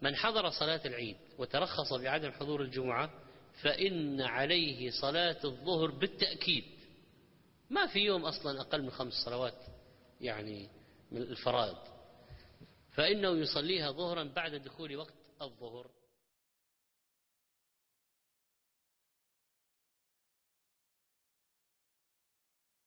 من حضر صلاة العيد وترخص بعدم حضور الجمعة فإن عليه صلاة الظهر بالتأكيد، ما في يوم أصلا أقل من 5 صلوات يعني من الفرائض، فإنه يصليها ظهرا بعد دخول وقت الظهر.